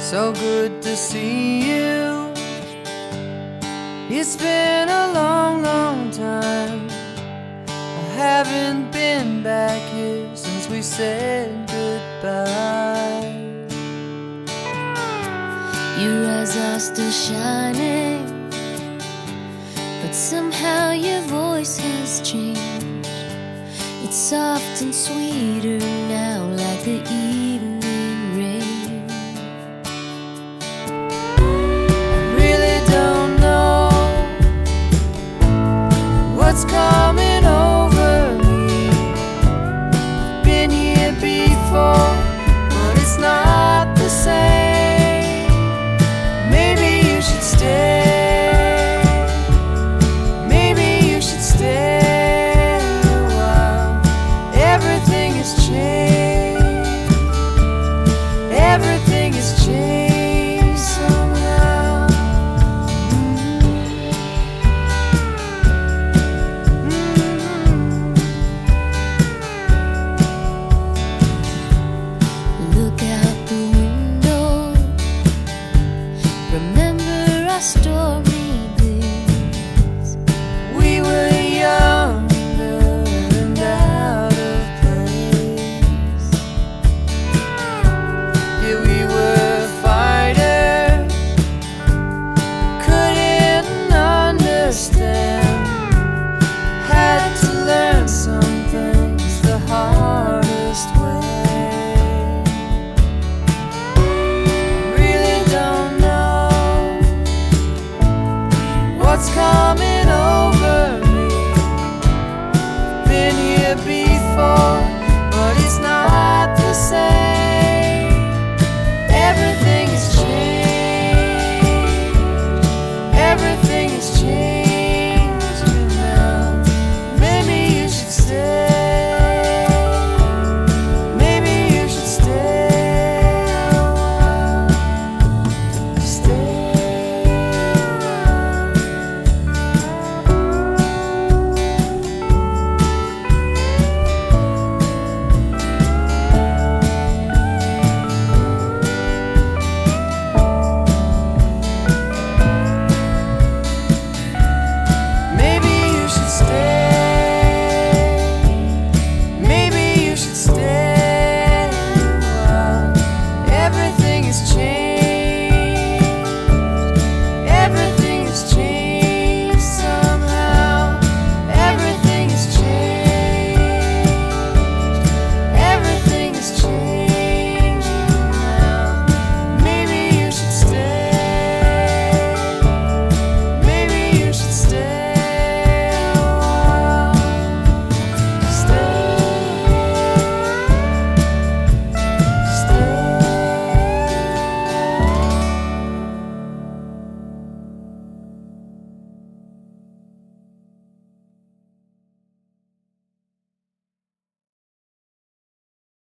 So good to see you. It's been a long, long time. I haven't been back here since we said goodbye. Your eyes are still shining, but somehow your voice has changed. It's soft and sweeter now, like the evening rain. I really don't know what's caused